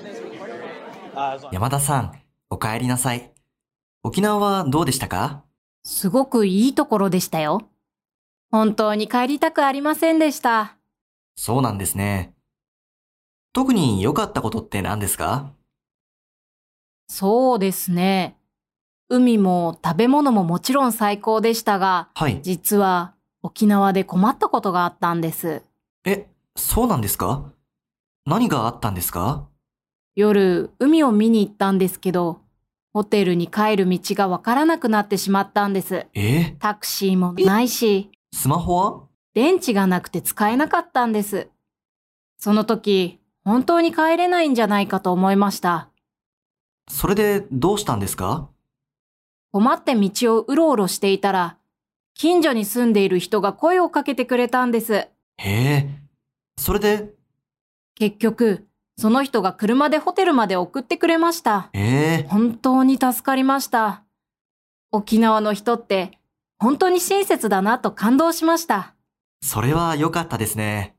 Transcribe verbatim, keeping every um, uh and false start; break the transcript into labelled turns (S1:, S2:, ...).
S1: 山田さん、お帰りなさい。沖縄はどうでしたか？
S2: すごくいいところでしたよ。本当に帰りたくありませんでした。
S1: そうなんですね。特に良かったことって何ですか？
S2: そうですね。海も食べ物ももちろん最高でしたが、
S1: はい。
S2: 実は沖縄で困ったことがあったんです。
S1: え、そうなんですか？何があったんですか？
S2: 夜、海を見に行ったんですけど、ホテルに帰る道がわからなくなってしまったんです。
S1: え
S2: タクシーもないし、
S1: スマホは？
S2: 電池がなくて使えなかったんです。その時、本当に帰れないんじゃないかと思いました。
S1: それでどうしたんですか？
S2: 困って道をうろうろしていたら、近所に住んでいる人が声をかけてくれたんです。
S1: へえ、それで、
S2: 結局、その人が車でホテルまで送ってくれました。
S1: へえ、
S2: 本当に助かりました。沖縄の人って本当に親切だなと感動しました。
S1: それは良かったですね。